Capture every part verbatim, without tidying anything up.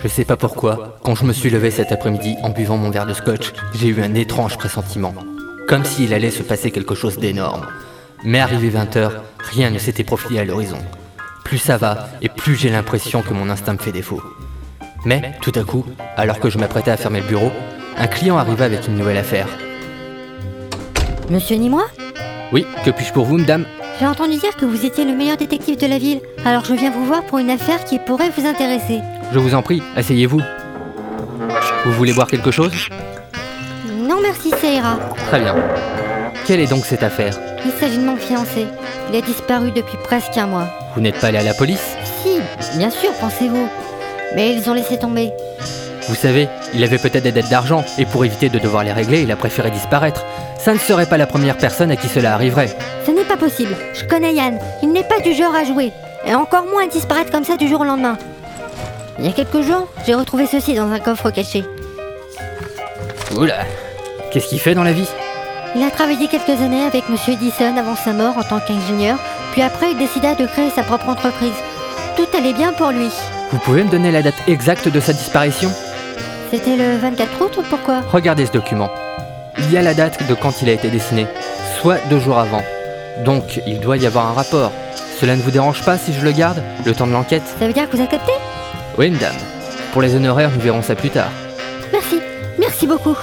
Je sais pas pourquoi, quand je me suis levé cet après-midi en buvant mon verre de scotch, j'ai eu un étrange pressentiment. Comme s'il allait se passer quelque chose d'énorme. Mais arrivé vingt heures, rien ne s'était profilé à l'horizon. Plus ça va, et plus j'ai l'impression que mon instinct me fait défaut. Mais, tout à coup, alors que je m'apprêtais à fermer le bureau, un client arriva avec une nouvelle affaire. Monsieur Nimoy ? Oui, que puis-je pour vous, madame ? J'ai entendu dire que vous étiez le meilleur détective de la ville, alors je viens vous voir pour une affaire qui pourrait vous intéresser. Je vous en prie, asseyez-vous. Vous voulez boire quelque chose ? Non merci, ça ira. Très bien. Quelle est donc cette affaire ? Il s'agit de mon fiancé. Il a disparu depuis presque un mois. Vous n'êtes pas allé à la police ? Si, bien sûr, pensez-vous. Mais ils ont laissé tomber. Vous savez, il avait peut-être des dettes d'argent, et pour éviter de devoir les régler, il a préféré disparaître. Ça ne serait pas la première personne à qui cela arriverait. Ce n'est pas possible. Je connais Yann. Il n'est pas du genre à jouer. Et encore moins à disparaître comme ça du jour au lendemain. Il y a quelques jours, j'ai retrouvé ceci dans un coffre caché. Oula, qu'est-ce qu'il fait dans la vie ? Il a travaillé quelques années avec Monsieur Edison avant sa mort en tant qu'ingénieur, puis après il décida de créer sa propre entreprise. Tout allait bien pour lui. Vous pouvez me donner la date exacte de sa disparition ? C'était le vingt-quatre août, pourquoi ? Regardez ce document. Il y a la date de quand il a été dessiné, soit deux jours avant. Donc, il doit y avoir un rapport. Cela ne vous dérange pas si je le garde, le temps de l'enquête ? Ça veut dire que vous acceptez ? Oui, madame. Pour les honoraires, nous verrons ça plus tard. Merci, merci beaucoup.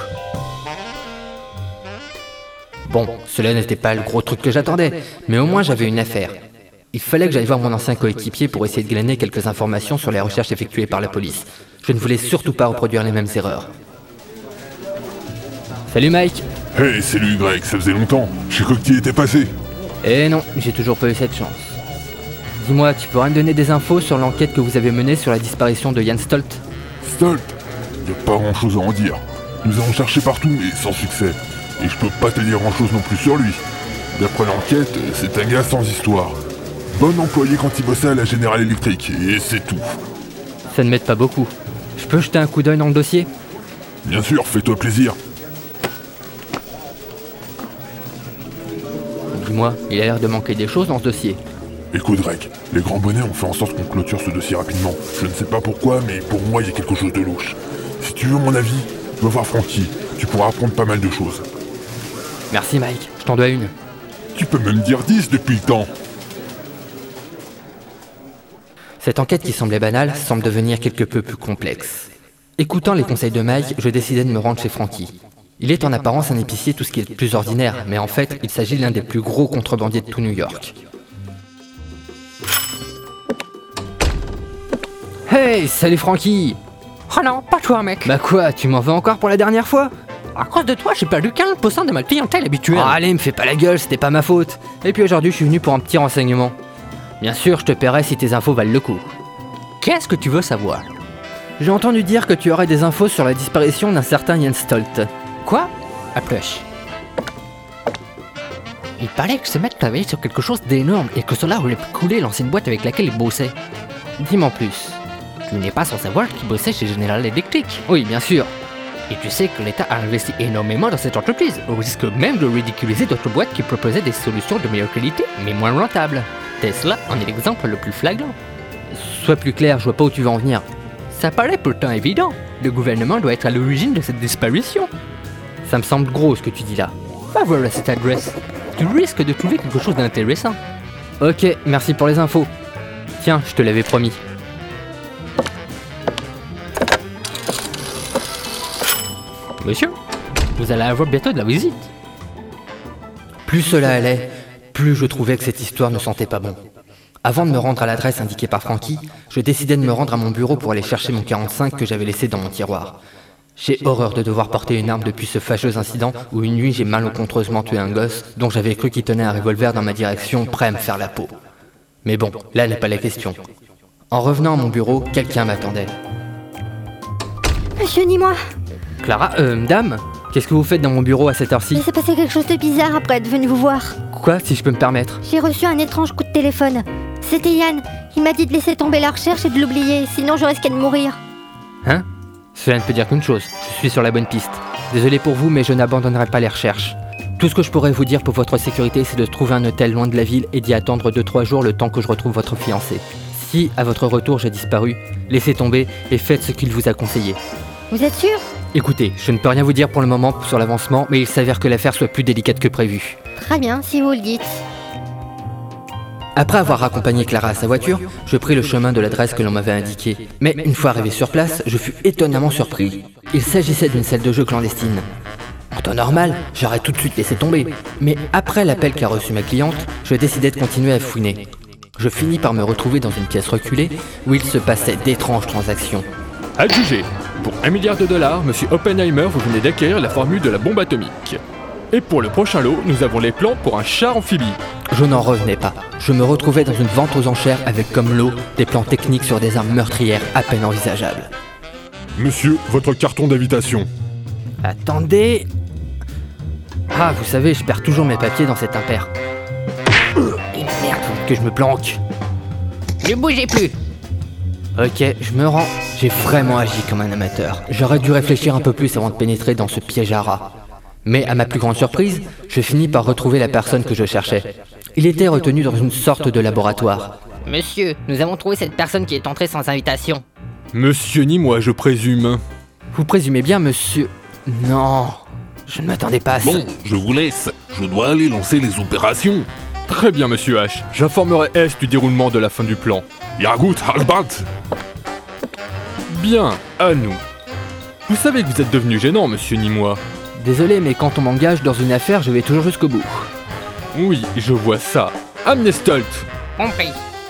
Bon, cela n'était pas le gros truc que j'attendais, mais au moins j'avais une affaire. Il fallait que j'aille voir mon ancien coéquipier pour essayer de glaner quelques informations sur les recherches effectuées par la police. Je ne voulais surtout pas reproduire les mêmes erreurs. Salut Mike. Hey, salut Greg, ça faisait longtemps. J'ai cru que tu y étais passé. Eh non, j'ai toujours pas eu cette chance. Dis-moi, tu pourrais me donner des infos sur l'enquête que vous avez menée sur la disparition de Jan Stolt ? Stolt ? Y a pas grand chose à en dire. Nous avons cherché partout, mais sans succès. Et je peux pas te dire grand chose non plus sur lui. D'après l'enquête, c'est un gars sans histoire. Bon employé quand il bossait à la General Electric, et c'est tout. Ça ne m'aide pas beaucoup. Je peux jeter un coup d'œil dans le dossier ? Bien sûr, fais-toi plaisir. Dis-moi, il a l'air de manquer des choses dans ce dossier. Écoute Greg, les grands bonnets ont fait en sorte qu'on clôture ce dossier rapidement. Je ne sais pas pourquoi, mais pour moi, il y a quelque chose de louche. Si tu veux mon avis, va voir Frankie. Tu pourras apprendre pas mal de choses. Merci Mike, je t'en dois une. Tu peux même dire dix depuis le temps. Cette enquête qui semblait banale semble devenir quelque peu plus complexe. Écoutant les conseils de Mike, je décidai de me rendre chez Frankie. Il est en apparence un épicier tout ce qui est de plus ordinaire, mais en fait, il s'agit de l'un des plus gros contrebandiers de tout New York. Hey, salut Frankie! Oh non, pas toi mec. Bah quoi, tu m'en veux encore pour la dernière fois? À cause de toi, j'ai perdu quinze pour cent de ma clientèle habituelle. Oh, allez, me fais pas la gueule, c'était pas ma faute. Et puis aujourd'hui, je suis venu pour un petit renseignement. Bien sûr, je te paierai si tes infos valent le coup. Qu'est-ce que tu veux savoir? J'ai entendu dire que tu aurais des infos sur la disparition d'un certain Jan Stolt. Quoi? À plush. Il paraît que ce mec travaillait sur quelque chose d'énorme et que cela aurait pu couler l'ancienne boîte avec laquelle il bossait. Dis-moi en plus. Tu n'es pas sans savoir qu'il bossait chez General Electric. Oui, bien sûr. Et tu sais que l'État a investi énormément dans cette entreprise, au risque même de ridiculiser d'autres boîtes qui proposaient des solutions de meilleure qualité, mais moins rentables. Tesla en est l'exemple le plus flagrant. Sois plus clair, je vois pas où tu veux en venir. Ça paraît pourtant évident. Le gouvernement doit être à l'origine de cette disparition. Ça me semble gros ce que tu dis là. Va voir cette adresse. Tu risques de trouver quelque chose d'intéressant. Ok, merci pour les infos. Tiens, je te l'avais promis. Monsieur, vous allez avoir bientôt de la visite. Plus cela allait, plus je trouvais que cette histoire ne sentait pas bon. Avant de me rendre à l'adresse indiquée par Frankie, je décidai de me rendre à mon bureau pour aller chercher mon quarante-cinq que j'avais laissé dans mon tiroir. J'ai horreur de devoir porter une arme depuis ce fâcheux incident où une nuit j'ai malencontreusement tué un gosse dont j'avais cru qu'il tenait un revolver dans ma direction prêt à me faire la peau. Mais bon, là n'est pas la question. En revenant à mon bureau, quelqu'un m'attendait. Monsieur Nimoy. Clara, euh, madame, qu'est-ce que vous faites dans mon bureau à cette heure-ci? Il s'est passé quelque chose de bizarre après être venu vous voir. Quoi, si je peux me permettre? J'ai reçu un étrange coup de téléphone. C'était Yann. Il m'a dit de laisser tomber la recherche et de l'oublier, sinon je risquais de mourir. Hein? Cela ne peut dire qu'une chose, je suis sur la bonne piste. Désolé pour vous, mais je n'abandonnerai pas les recherches. Tout ce que je pourrais vous dire pour votre sécurité, c'est de trouver un hôtel loin de la ville et d'y attendre deux trois jours le temps que je retrouve votre fiancé. Si, à votre retour, j'ai disparu, laissez tomber et faites ce qu'il vous a conseillé. Vous êtes sûr? Écoutez, je ne peux rien vous dire pour le moment sur l'avancement, mais il s'avère que l'affaire soit plus délicate que prévu. Très bien, si vous le dites. Après avoir raccompagné Clara à sa voiture, je pris le chemin de l'adresse que l'on m'avait indiquée. Mais une fois arrivé sur place, je fus étonnamment surpris. Il s'agissait d'une salle de jeu clandestine. En temps normal, j'aurais tout de suite laissé tomber. Mais après l'appel qu'a reçu ma cliente, je décidai de continuer à fouiner. Je finis par me retrouver dans une pièce reculée où il se passait d'étranges transactions. Adjugé. Pour un milliard de dollars, monsieur Oppenheimer, vous venez d'acquérir la formule de la bombe atomique. Et pour le prochain lot, nous avons les plans pour un char amphibie. Je n'en revenais pas. Je me retrouvais dans une vente aux enchères avec comme lot des plans techniques sur des armes meurtrières à peine envisageables. Monsieur, votre carton d'invitation. Attendez... Ah, vous savez, je perds toujours mes papiers dans cet impair. Et merde, que je me planque. Ne bougez plus. Ok, je me rends. J'ai vraiment agi comme un amateur. J'aurais dû réfléchir un peu plus avant de pénétrer dans ce piège à rats. Mais à ma plus grande surprise, je finis par retrouver la personne que je cherchais. Il était retenu dans une sorte de laboratoire. Monsieur, nous avons trouvé cette personne qui est entrée sans invitation. Monsieur ni moi, je présume. Vous présumez bien, monsieur... Non... Je ne m'attendais pas à ça. Bon, je vous laisse. Je dois aller lancer les opérations. Très bien, monsieur H. J'informerai S du déroulement de la fin du plan. Ja gut, Albert. Bien, à nous. Vous savez que vous êtes devenu gênant, monsieur Nimoy. Désolé, mais quand on m'engage dans une affaire, je vais toujours jusqu'au bout. Oui, je vois ça. Amnestolt. Compris.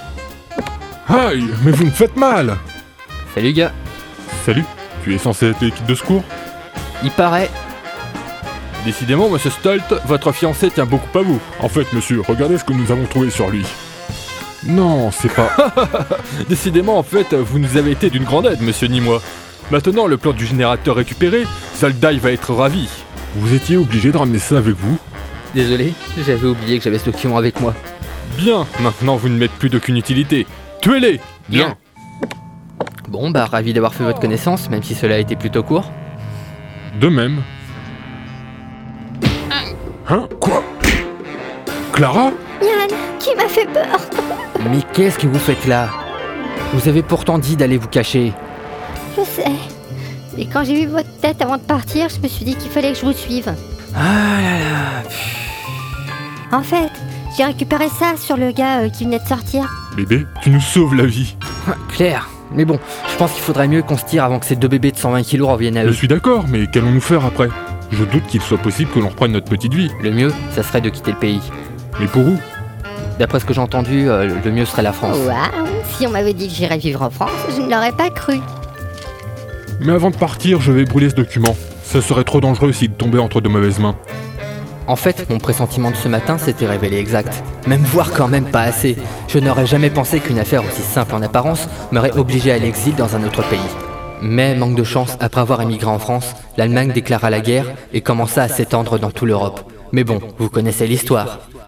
Aïe, mais vous me faites mal. Salut gars. Salut, tu es censé être l'équipe de secours? Il paraît... Décidément, monsieur Stolt, votre fiancé tient beaucoup à vous. En fait, monsieur, regardez ce que nous avons trouvé sur lui. Non, c'est pas... Décidément, en fait, vous nous avez été d'une grande aide, monsieur Nimoy. Maintenant, le plan du générateur récupéré, Zaldai va être ravi. Vous étiez obligé de ramener ça avec vous? Désolé, j'avais oublié que j'avais ce document avec moi. Bien, maintenant vous ne m'êtes plus d'aucune utilité. Tuez-les. Bien. Bon, bah ravi d'avoir fait votre connaissance, même si cela a été plutôt court. De même. Hein? Quoi? Clara? Yann, qui m'a fait peur. Mais qu'est-ce que vous faites là? Vous avez pourtant dit d'aller vous cacher. Je sais. Mais quand j'ai vu votre tête avant de partir, je me suis dit qu'il fallait que je vous suive. Ah là là. En fait, j'ai récupéré ça sur le gars euh, qui venait de sortir. Bébé, tu nous sauves la vie. Claire. Mais bon, je pense qu'il faudrait mieux qu'on se tire avant que ces deux bébés de cent vingt kilos reviennent à Je eux. suis d'accord, mais qu'allons-nous faire après? Je doute qu'il soit possible que l'on reprenne notre petite vie. Le mieux, ça serait de quitter le pays. Mais pour où? D'après ce que j'ai entendu, euh, le mieux serait la France. Waouh, si on m'avait dit que j'irais vivre en France, je ne l'aurais pas cru. Mais avant de partir, je vais brûler ce document. Ça serait trop dangereux s'il tombait entre de mauvaises mains. En fait, mon pressentiment de ce matin s'était révélé exact. Même voire quand même pas assez. Je n'aurais jamais pensé qu'une affaire aussi simple en apparence m'aurait obligé à l'exil dans un autre pays. Mais, manque de chance, après avoir émigré en France, l'Allemagne déclara la guerre et commença à s'étendre dans toute l'Europe. Mais bon, vous connaissez l'histoire.